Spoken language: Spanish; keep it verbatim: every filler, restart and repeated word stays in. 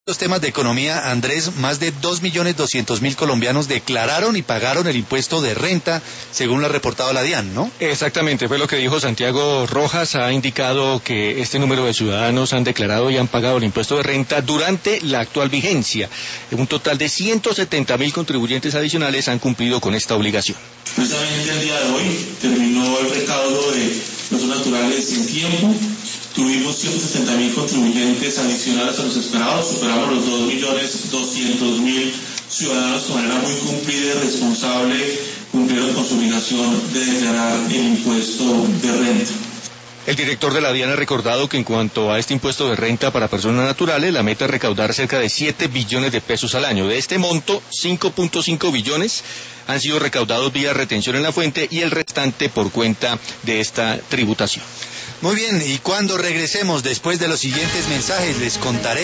Los temas de economía, Andrés, más de dos millones doscientos mil colombianos declararon y pagaron el impuesto de renta, según lo ha reportado la DIAN, ¿no? Exactamente, fue lo que dijo Santiago Rojas. Ha indicado que este número de ciudadanos han declarado y han pagado el impuesto de renta durante la actual vigencia. Un total de ciento setenta mil contribuyentes adicionales han cumplido con esta obligación. Precisamente el día de hoy terminó el recaudo de los naturales en tiempo. Tuvimos ciento setenta mil contribuyentes adicionales a los esperados, superamos los dos millones doscientos mil ciudadanos de manera muy cumplida y responsable, cumplieron con su obligación de declarar el impuesto de renta. El director de la DIAN ha recordado que en cuanto a este impuesto de renta para personas naturales, la meta es recaudar cerca de siete billones de pesos al año. De este monto, cinco punto cinco billones han sido recaudados vía retención en la fuente y el restante por cuenta de esta tributación. Muy bien, y cuando regresemos después de los siguientes mensajes les contaré